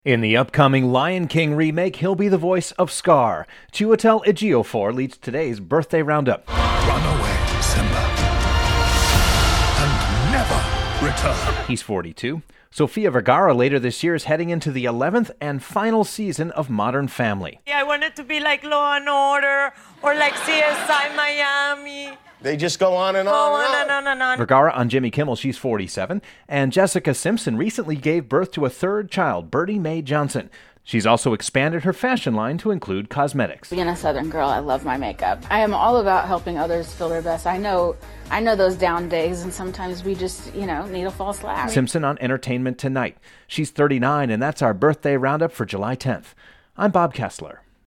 In the upcoming Lion King remake, he'll be the voice of Scar. Chiwetel Ejiofor leads today's birthday roundup. Run away, Simba, and never return. He's 42. Sofia Vergara later this year is heading into the 11th and final season of Modern Family. I want it to be like Law and Order or like CSI Miami. They just go on and on and on. Vergara on Jimmy Kimmel, she's 47. And Jessica Simpson recently gave birth to a third child, Birdie Mae Johnson. She's also expanded her fashion line to include cosmetics. Being a Southern girl, I love my makeup. I am all about helping others feel their best. I know those down days, and sometimes we just, need a false laugh. Simpson on Entertainment Tonight. She's 39, and that's our birthday roundup for July 10th. I'm Bob Kessler.